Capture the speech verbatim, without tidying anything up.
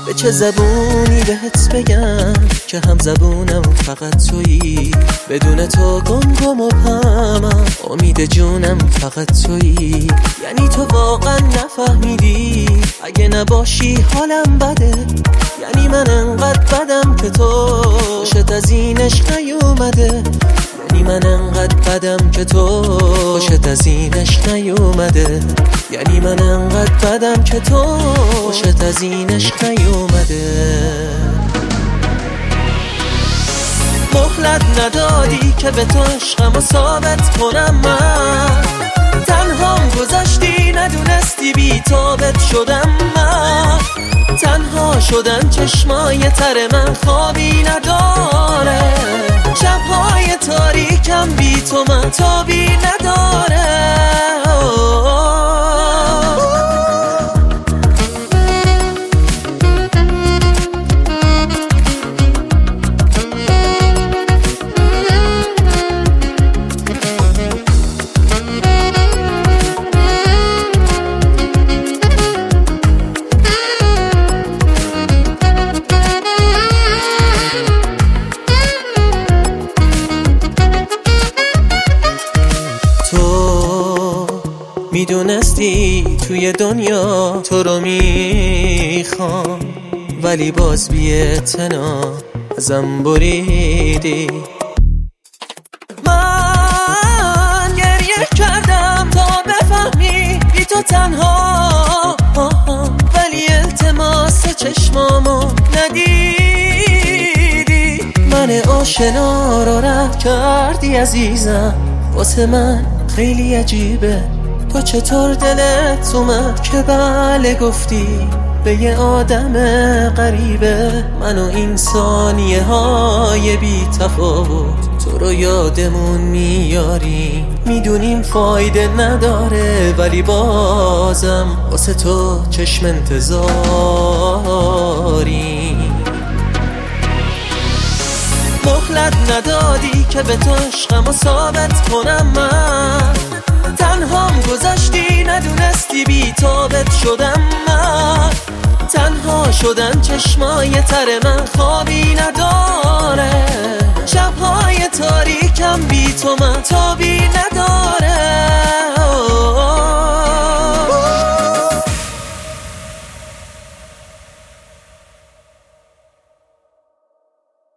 به چه زبونی بهت بگم که هم زبونم فقط تویی، بدون تو گم گم و پمم، امید جونم فقط تویی. یعنی تو واقعا نفهمیدی اگه نباشی حالم بده، یعنی من انقدر بدم که تو خوشت از این عشق نیومده، یعنی من انقدر بدم که تو خوشت از این عشق نیومده، یعنی من انقدر بدم که تو خوشت از این عشق نیومده. مهلت ندادی که به تو عشقمو ثابت کنم، من تنهام گذاشتی ندونستی بی تابت شدم، من تنها شدن چشمای تر من خوابی نداره، شبهای تاریکم بی تو من تابی نداره. میدونستی توی دنیا تو رو میخوام، ولی باز بی اعتنا ازم بریدی. من گریه کردم تا بفهمی بی تو تنها، ولی التماس چشمامو ندیدی. من آشنا رو رد کردی عزیزم، واسه من خیلی عجیبه تو چطور دلت اومد که بله گفتی به یه آدم غریبه. من و این ثانیه های بی تفاوت تو رو یادمون میاریم، میدونیم فایده نداره ولی بازم واسه تو چشم انتظاریم. مهلت ندادی که به تو عشقمو ثابت کنم، من تنهام گذاشتی ندونستی بی تابت شدم، من تنها شدن چشمای تر من خوابی نداره، شبهای تاریکم بی تو من تابی